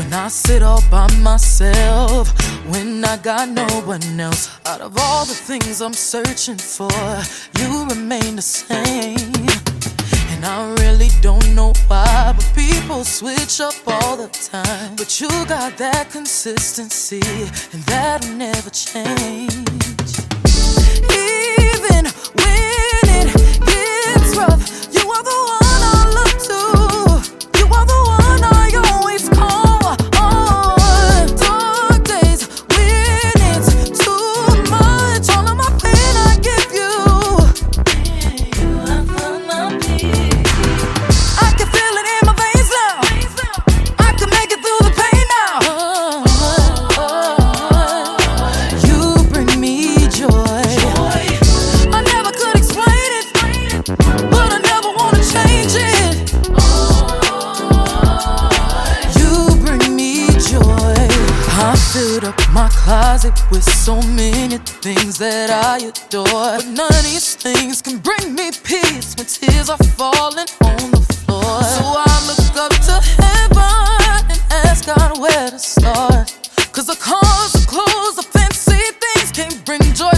And I sit all by myself when I got no one else. Out of all the things I'm searching for, you remain the same. And I really don't know why, but people switch up all the time. But you got that consistency, and that'll never change. Even when it gets rough, you are the one I look to. You are the one I always call on. Dark days when it's too much, all of my pain I give you. You are my peace. I can feel it in my veins now. I can make it through the pain now. You bring me joy. I never could explain it, but I never wanna change it. You bring me joy. I filled up my closet with so many things that I adore, but none of these things can bring me peace when tears are falling on the floor. So I look up to heaven and ask God where to start, 'cause the cars, the clothes, the fancy things can't bring joy